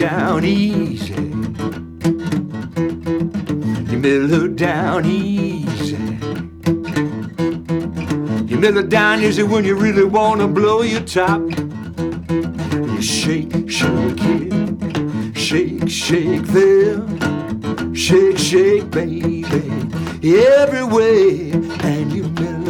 down easy. You mellow down easy. You mellow down easy when you really wanna blow your top. You shake, shake here, shake, shake there, shake, shake, baby, every way, and you mellow